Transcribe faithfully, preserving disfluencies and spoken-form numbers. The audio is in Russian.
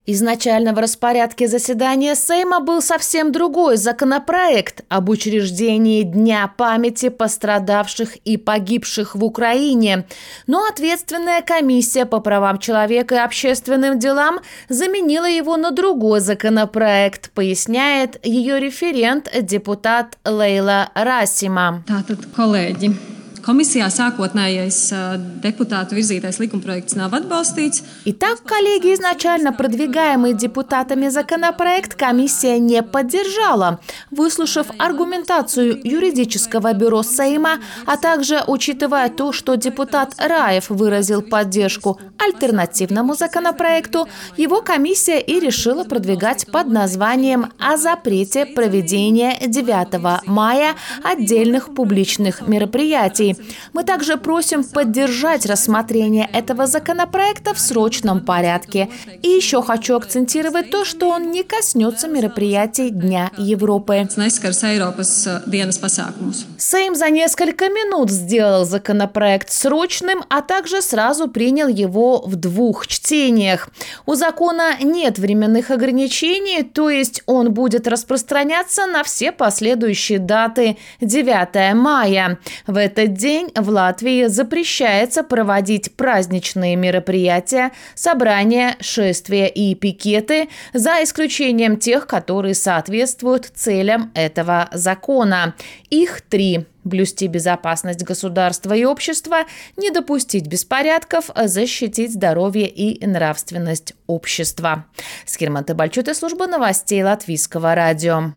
Изначально в распорядке заседания Сейма был совсем другой законопроект об учреждении Дня памяти пострадавших и погибших в Украине. Но ответственная комиссия по правам человека и общественным делам заменила его на другой законопроект, поясняет ее референт, депутат Лейла Расима. Tātad, kolēģi, komisijā sākotnējais deputātu virzītais likumprojekts nav atbalstīts. Итак, коллеги, изначально продвигаемый депутатами законопроект комиссия не поддержала. Выслушав аргументацию юридического бюро Сейма, а также учитывая то, что депутат Раев выразил поддержку альтернативному законопроекту, его комиссия и решила продвигать под названием «О запрете проведения девятого мая отдельных публичных мероприятий». Мы также просим поддержать рассмотрение этого законопроекта в срочном порядке. И еще хочу акцентировать то, что он не коснется мероприятий Дня Европы. Сейм за несколько минут сделал законопроект срочным, а также сразу принял его в двух чтениях. У закона нет временных ограничений, то есть он будет распространяться на все последующие даты девятого мая. В этот день в Латвии запрещается проводить праздничные мероприятия, собрания, шествия и пикеты, за исключением тех, которые соответствуют целям этого закона. Их три. Блюсти безопасность государства и общества, не допустить беспорядков, защитить здоровье и нравственность общества. Скирман Тебальчуте, служба новостей Латвийского радио.